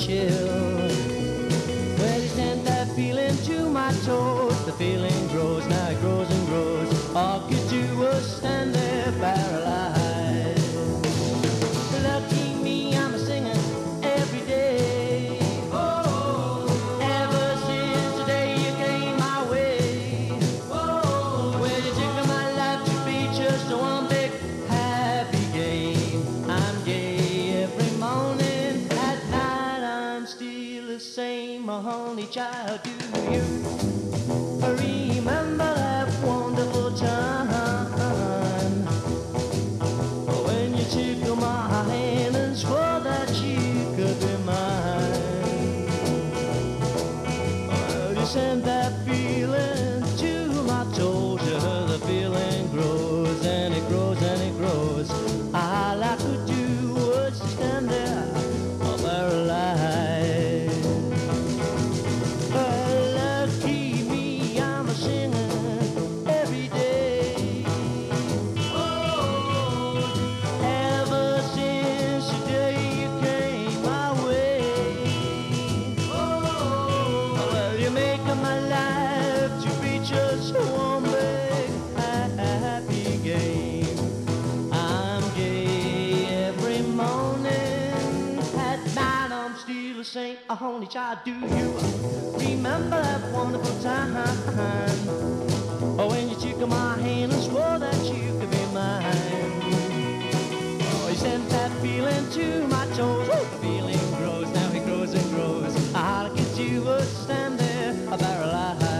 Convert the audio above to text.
chill. Well, you sent that feeling to my toes. The feeling grows, now it grows and grows. All I could do was stand there paralyzed. Lucky me, I'm a singing every day. Oh, ever since the day you came my way. Oh, well, you took my life to be just one big happy game. I'm gay every morning, at night I'm still the same. A honey child, do you remember that wonderful time when you took my hand and swore that you could be mine? Well, you sent that feeling to my toes. The feeling grows and it grows and it grows. All I could do was stand there paralyzed. Lucky me, I'm a singing every day. Oh, ever since the day you came my way. Oh, well, you make my life to be just one big happy game. I'm gay every morning, at night I'm still the same. A honey child, do you remember that wonderful time? Oh, when you took my hand and swore that you could be mine. Oh, you sent that feeling to my toes. Oh, the feeling grows, now it grows and grows. All I could do was stand there paralyzed.